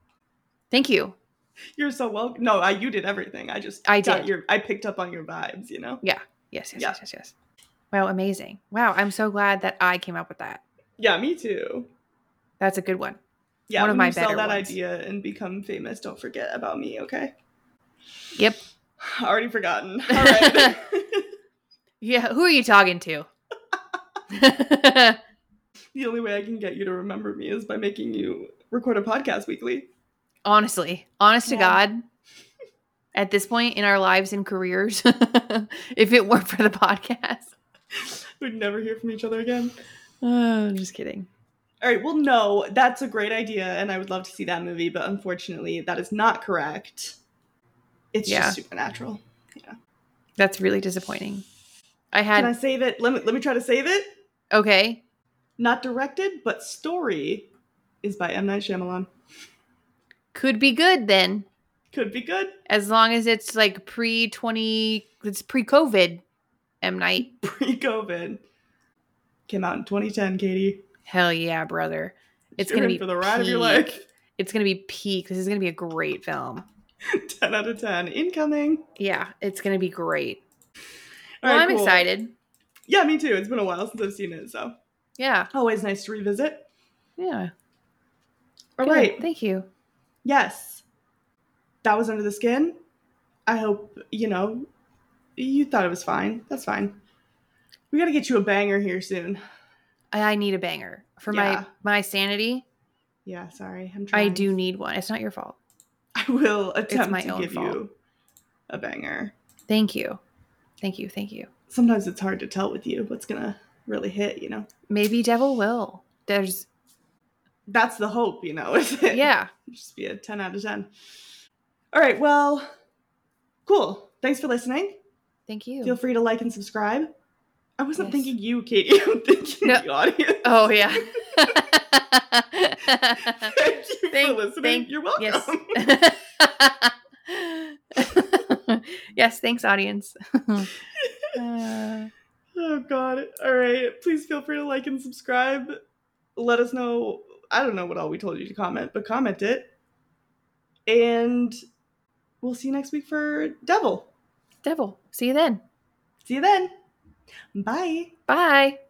Thank you. You're so welcome. No, you did everything. I picked up on your vibes, you know? Yeah. Yes. Wow, amazing. Wow, I'm so glad that I came up with that. Yeah, me too. That's a good one. Yeah, one of when my you sell better that ones. idea and become famous, don't forget about me, okay? Yep. Already forgotten. All right. Yeah, who are you talking to? The only way I can get you to remember me is by making you record a podcast weekly. Honestly, honest to God, at this point in our lives and careers, if it weren't for the podcast, we'd never hear from each other again. I'm just kidding. All right, well, no, that's a great idea, and I would love to see that movie, but unfortunately, that is not correct. It's just Supernatural. Yeah, that's really disappointing. Can I save it? Let me try to save it. Okay. Not directed, but story is by M. Night Shyamalan. Could be good then. Could be good. As long as it's like pre-COVID M. Night. Pre-COVID. Came out in 2010, Katie. Hell yeah, brother. It's going to be for the ride of your life. It's going to be peak. This is going to be a great film. 10 out of 10. Incoming. Yeah, it's going to be great. All right, I'm excited. Yeah, me too. It's been a while since I've seen it, so. Yeah. Always nice to revisit. Yeah. All right. Thank you. Yes. That was Under the Skin. I hope, you thought it was fine. That's fine. We got to get you a banger here soon. I need a banger for my sanity. Yeah, sorry. I'm trying. I do need one. It's not your fault. I will attempt to give fault. you a banger. Thank you. Sometimes it's hard to tell with you what's going to really hit, Maybe Devil Will. That's the hope, is it? Yeah. Just be a 10 out of 10. All right, well, cool. Thanks for listening. Thank you. Feel free to like and subscribe. I wasn't thinking you, Katie. I'm thinking the audience. Oh, yeah. Thank you for listening. You're welcome. Yes. Yes, thanks, audience. Oh, God. All right. Please feel free to like and subscribe. Let us know. I don't know what all we told you to comment, but comment it. And we'll see you next week for Devil. See you then. Bye. Bye.